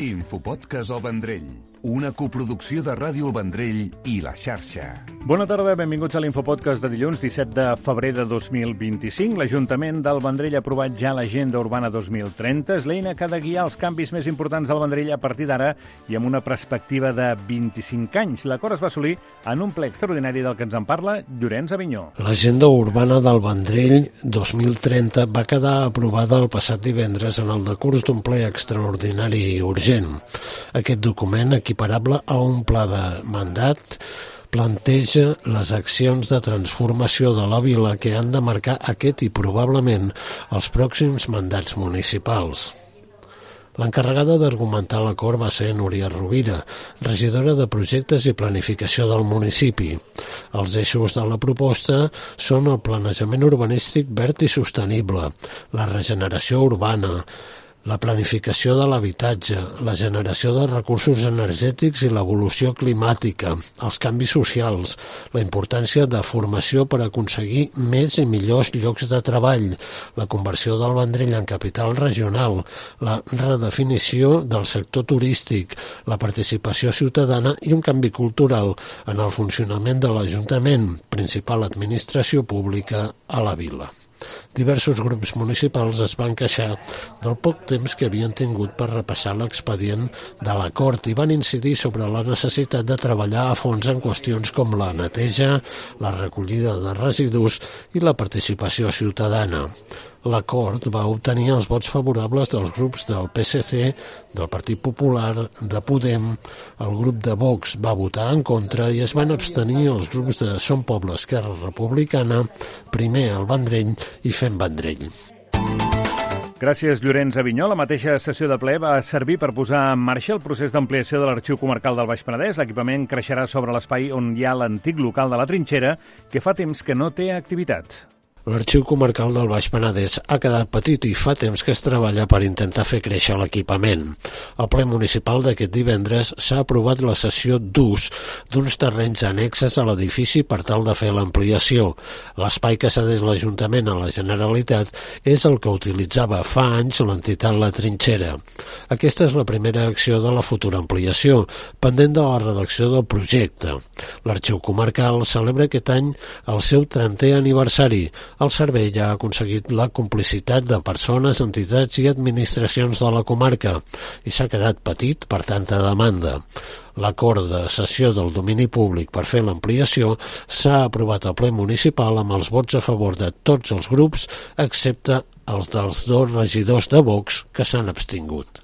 Infopodcast El Vendrell, una coproducció de Ràdio El Vendrell i La Xarxa. Bona tarda, benvinguts a l'Infopodcast de dilluns 17 de febrer de 2025. L'Ajuntament del Vendrell ha aprovat ja l'Agenda Urbana 2030. És l'eina que ha de guiar els canvis més importants del Vendrell a partir d'ara i amb una perspectiva de 25 anys. L'acord es va assolir en un ple extraordinari del que ens en parla Llorenç Avinyó. L'Agenda Urbana del Vendrell 2030 va quedar aprovada el passat divendres en el decurs d'un ple extraordinari i urgent. Aquest document, equiparable a un pla de mandat, planteja les accions de transformació de la vila que han de marcar aquest i probablement els pròxims mandats municipals. L'encarregada d'argumentar l'acord va ser Núria Rovira, regidora de Projectes i Planificació del municipi. Els eixos de la proposta són el planejament urbanístic verd i sostenible, la regeneració urbana, la planificació de l'habitatge, la generació de recursos energètics i l'evolució climàtica, els canvis socials, la importància de formació per aconseguir més i millors llocs de treball, la conversió del Vendrell en capital regional, la redefinició del sector turístic, la participació ciutadana i un canvi cultural en el funcionament de l'Ajuntament, principal administració pública a la vila. Diversos grups municipals es van queixar del poc temps que havien tingut per repassar l'expedient de l'acord i van incidir sobre la necessitat de treballar a fons en qüestions com la neteja, la recollida de residus i la participació ciutadana. L'acord va obtenir els vots favorables dels grups del PSC, del Partit Popular, de Podem, el grup de Vox va votar en contra i es van abstenir els grups de Som Poble, Esquerra Republicana, Primer el Vendrell i Fem Vendrell. Gràcies, Llorenç Avinyó. La mateixa sessió de ple va servir per posar en marxa el procés d'ampliació de l'Arxiu Comarcal del Baix Penedès. L'equipament creixerà sobre l'espai on hi ha l'antic local de la Trinxera, que fa temps que no té activitat. L'Arxiu Comarcal del Baix Penedès ha quedat petit i fa temps que es treballa per intentar fer créixer l'equipament. Al ple municipal d'aquest divendres s'ha aprovat la cessió d'ús d'uns terrenys annexes a l'edifici per tal de fer l'ampliació. L'espai que cedeix l'Ajuntament a la Generalitat és el que utilitzava fa anys l'entitat La Trinxera. Aquesta és la primera acció de la futura ampliació, pendent de la redacció del projecte. L'Arxiu Comarcal celebra aquest any el seu 30è aniversari. El servei ja ha aconseguit la complicitat de persones, entitats i administracions de la comarca i s'ha quedat petit per tanta demanda. L'acord de cessió del domini públic per fer l'ampliació s'ha aprovat al ple municipal amb els vots a favor de tots els grups, excepte els dels 2 regidors de Vox que s'han abstingut.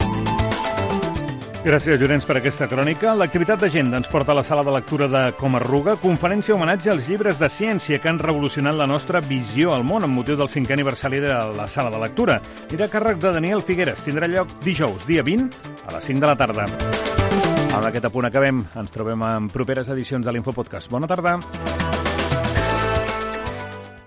Gràcies, Llorenç, per aquesta crònica. L'activitat d'agenda ens porta a la sala de lectura de Comarruga, conferència homenatge als llibres de ciència que han revolucionat la nostra visió al món amb motiu del 5è aniversari de la sala de lectura. Era càrrec de Daniel Figueres. Tindrà lloc dijous, dia 20, a les 5 de la tarda. Amb aquest apunt acabem. Ens trobem en properes edicions de l'Infopodcast. Bona tarda.